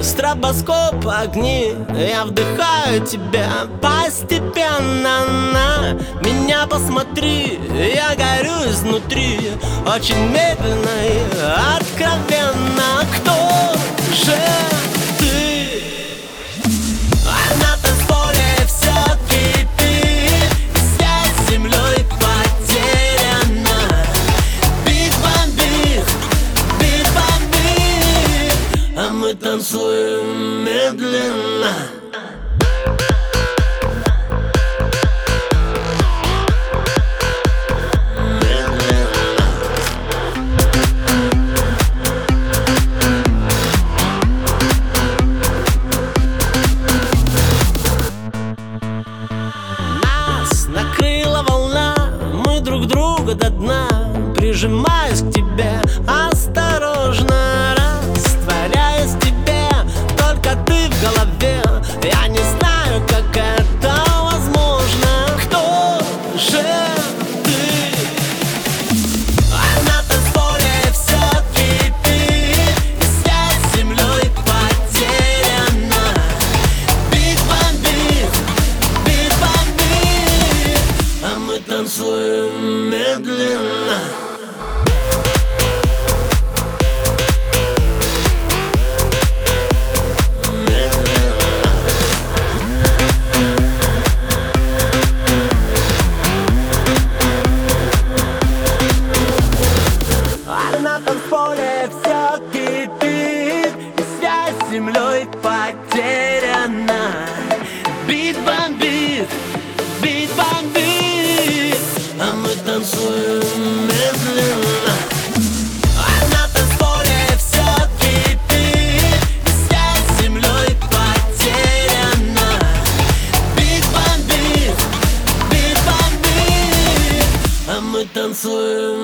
стробоскоп, огни. Я вдыхаю тебя постепенно на меня посмотри. Я горю изнутри, очень медленно и откровенно. Кто же ты? На танцполе все кипит, и связь с землей потеряна. Бит бомбит, бит бомбит, а мы танцуем медленно. Накрыла волна, мы друг друга до дна. Прижимаюсь к тебе осторожно, растворяюсь в тебе, только ты в голове. Я не знаю, как это возможно. Кто же ты? На танцполе все кипит, и связь с землей потеряна. Бит бомбит, бит бомбит, а мы танцуем медленно. На танцполе все кипит, и связь с землей потеряна. Бит бомбит, бит бомбит, а мы танцуем медленно. На танцполе все кипит, и связь с землей потеряна. Бит бомбит, а мы танцуем